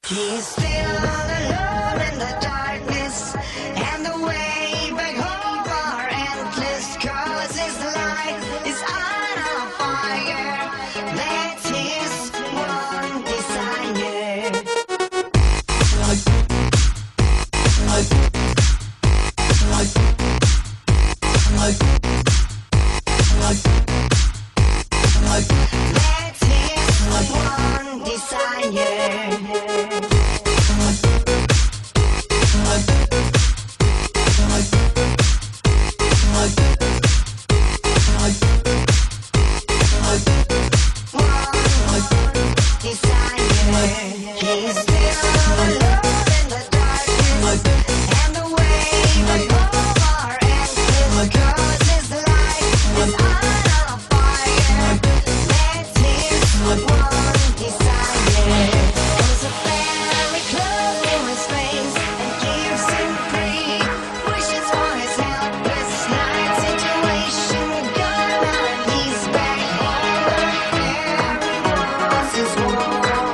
He's still alone in the darkness, and the way back home are endless, 'cause his life is on a fire. That's his one desire. That's his one desire. He's still alone in the darkness, and the way back home are endless, 'cause his life is on a fire. That's his one desire. There's a fairy close to his face and keeps him free. Wishes for his helpless night situation gone, and he's back home where everyone's his warm.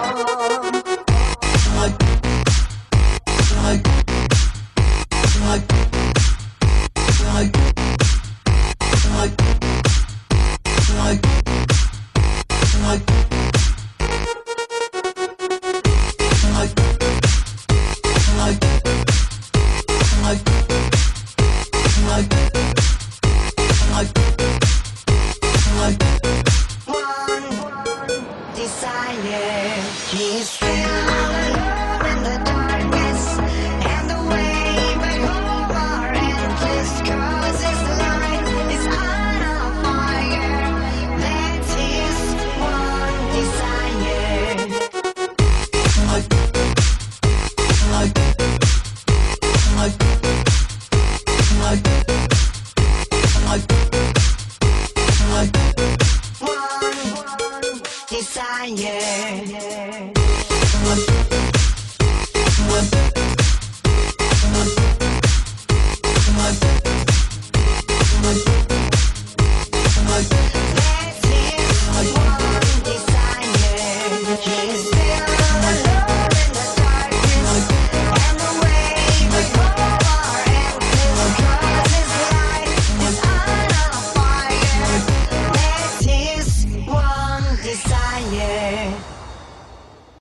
Desire. He's still alone in the darkness, and the way back home are endless, 'cause his life is on a fire. That's his one desire. Desire.